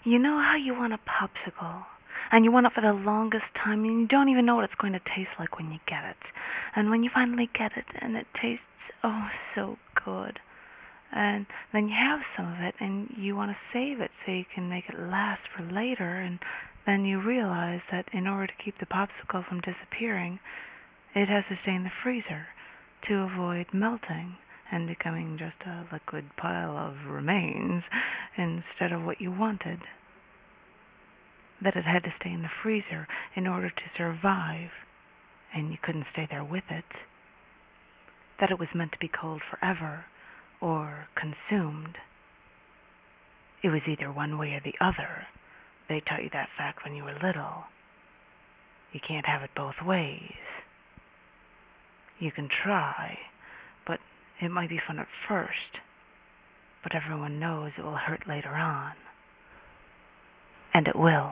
You know how you want a popsicle, and you want it for the longest time, and you don't even know what it's going to taste like when you get it. And when you finally get it, and it tastes, oh, so good. And then you have some of it, and you want to save it so you can make it last for later, and then you realize that in order to keep the popsicle from disappearing, it has to stay in the freezer to avoid melting and becoming just a liquid pile of remains instead of what you wanted. That it had to stay in the freezer in order to survive, and you couldn't stay there with it. That it was meant to be cold forever, or consumed. It was either one way or the other. They taught you that fact when you were little. You can't have it both ways. You can try, but it might be fun at first, but everyone knows it will hurt later on. And it will.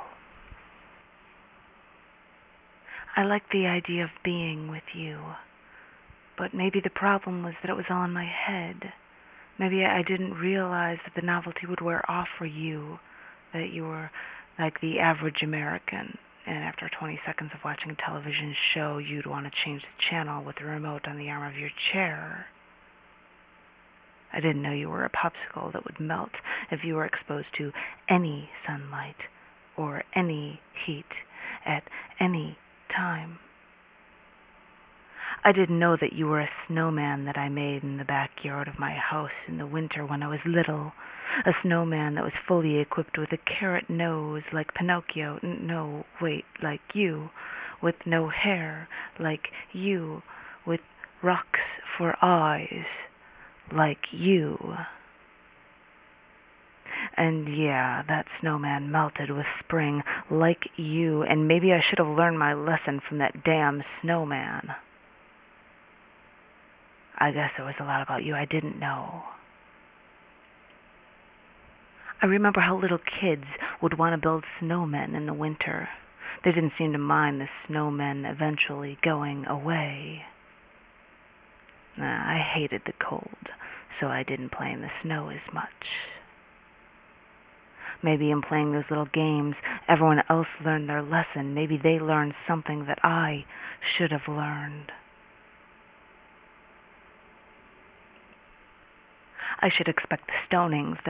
I like the idea of being with you, but maybe the problem was that it was all in my head. Maybe I didn't realize that the novelty would wear off for you, that you were like the average American, and after 20 seconds of watching a television show, you'd want to change the channel with the remote on the arm of your chair. I didn't know you were a popsicle that would melt if you were exposed to any sunlight or any heat at any time. I didn't know that you were a snowman that I made in the backyard of my house in the winter when I was little. A snowman that was fully equipped with a carrot nose like Pinocchio. No, wait, like you. With no hair, like you. With rocks for eyes, like you. And yeah, that snowman melted with spring, like you, and maybe I should have learned my lesson from that damn snowman. I guess there was a lot about you I didn't know. I remember how little kids would want to build snowmen in the winter. They didn't seem to mind the snowmen eventually going away. I hated the cold, so I didn't play in the snow as much. Maybe in playing those little games, everyone else learned their lesson. Maybe they learned something that I should have learned. I should expect the stonings that